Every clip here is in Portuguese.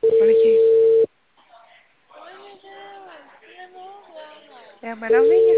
Olha aqui. É uma novinha.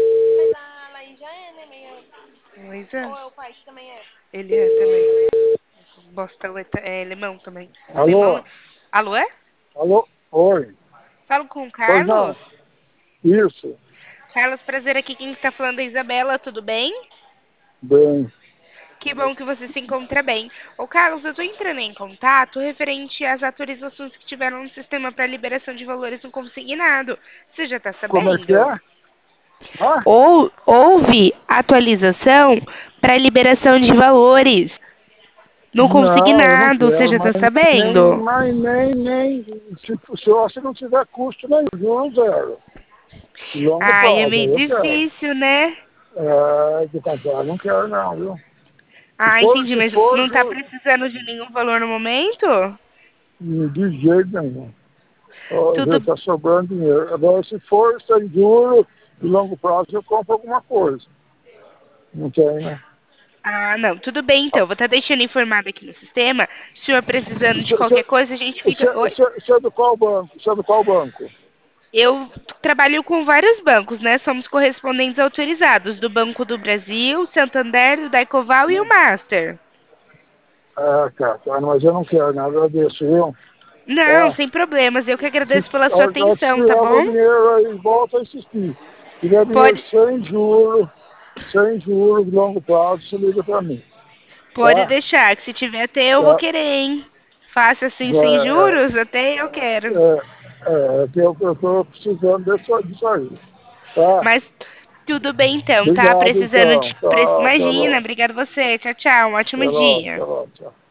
Luísa? Ele é também. Bosta, é alemão também. Alemão. Alô? Alô, é? Alô? Oi. Falo com o Pois Carlos? não. Isso. Carlos, prazer aqui. Quem está falando é a Isabela, tudo bem? Bem. Que bom que você se encontra bem. Ô, Carlos, eu tô entrando em contato referente às atualizações que tiveram no sistema para liberação de valores no consignado. Você já está Como é que sabendo? é? Ah? Houve atualização para liberação de valores no Não, eu não consignado. Você quero, já está mas nem, sabendo? mas nem, se você não tiver custo nenhum, juro zero. Longo Ai, é prazo, meio aí eu quero. difícil, né? É, de comprar, não quero não, viu? Se Ah, for, entendi, se mas for, não tá precisando de nenhum valor no momento? de jeito nenhum. Ó, já Tudo. está sobrando dinheiro. Agora, se for sem juro, de longo prazo, eu compro alguma coisa. Não tem, né? Ah, não, tudo bem então. Vou estar deixando informado aqui no sistema. Se o senhor precisando de Você qualquer coisa, a gente fica. Oi? é do qual banco? Você é do qual banco? Eu trabalho com vários bancos, né? Somos correspondentes autorizados do Banco do Brasil, Santander, do Daicoval e o Master. Ah, tá, mas eu não quero, não. Agradeço, viu? Não, Tá? sem problemas. Eu que Se, agradeço pela sua se atenção, tá tiver bom? meu dinheiro aí, volta a insistir. Se tiver dinheiro Pode, sem juros, de longo prazo, você liga pra mim. pode Tá? deixar, que se tiver até eu vou Tá? querer, hein? Faça assim sem É, juros, até eu quero. que eu tô precisando disso aí. Tá? Mas tudo bem então, tá? Obrigado, Precisando então. de. Tá, tá Imagina, bom. obrigada a você. Tchau, tchau. Um Até ótimo logo, dia. até logo. Tchau.